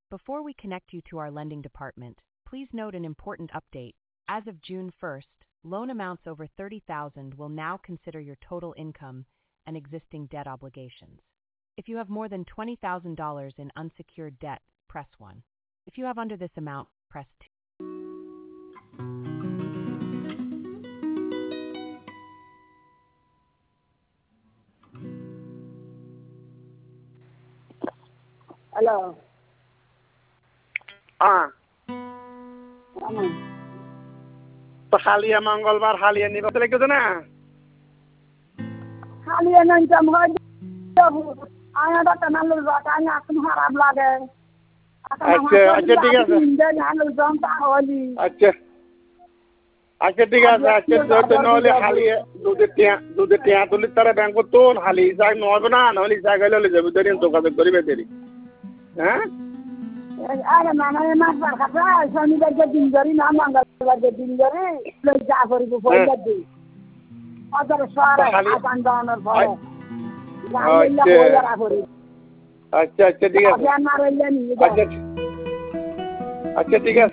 Before we connect you to our lending department, please note an important update. As of June 1st, loan amounts over $30,000 will now consider your total income and existing debt obligations. If you have more than $20,000 in unsecured debt, press 1. If you have under this amount, press 2. Hello. তো হালিয়া মঙ্গলবার হালিয়া নিয়ে কথা লিখেছো না? হালিয়া নাই জমগাই আয়াটা Canal বাটাই আপন খারাপ লাগে আচ্ছা আচ্ছা ঠিক আছে আচ্ছা আচ্ছা ঠিক আছে আচ্ছা তো নহলে হালিয়া দুধের টিয়া তুলি তারা ব্যাংক তো হালি যাই নহবে না নহলে জায়গায় ললে যাবে ধরে যোগাযোগ করিবে দেরি হ্যাঁ আরে মানে মাছ বার খাতা শনিবারকে দিন ধরি না মঙ্গলবারকে দিন ধরি যা করিব পয়সা দিই অতর সারা আদান দানের পরে আচ্ছা আচ্ছা ঠিক আছে আচ্ছা আচ্ছা ঠিক আছে